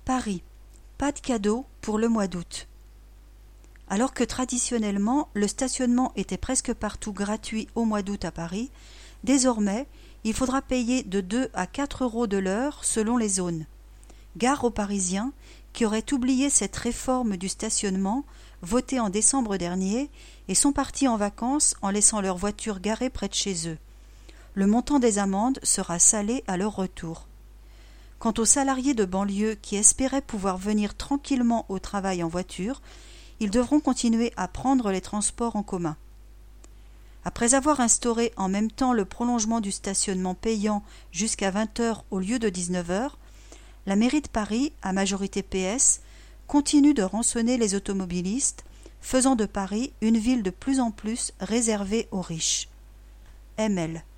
Paris, pas de cadeau pour le mois d'août. Alors que traditionnellement, le stationnement était presque partout gratuit au mois d'août à Paris, désormais, il faudra payer de 2 à 4 euros de l'heure selon les zones. Gare aux Parisiens qui auraient oublié cette réforme du stationnement votée en décembre dernier et sont partis en vacances en laissant leur voiture garée près de chez eux. Le montant des amendes sera salé à leur retour. Quant aux salariés de banlieue qui espéraient pouvoir venir tranquillement au travail en voiture, ils devront continuer à prendre les transports en commun. Après avoir instauré en même temps le prolongement du stationnement payant jusqu'à 20h au lieu de 19h, la mairie de Paris, à majorité PS, continue de rançonner les automobilistes, faisant de Paris une ville de plus en plus réservée aux riches. ML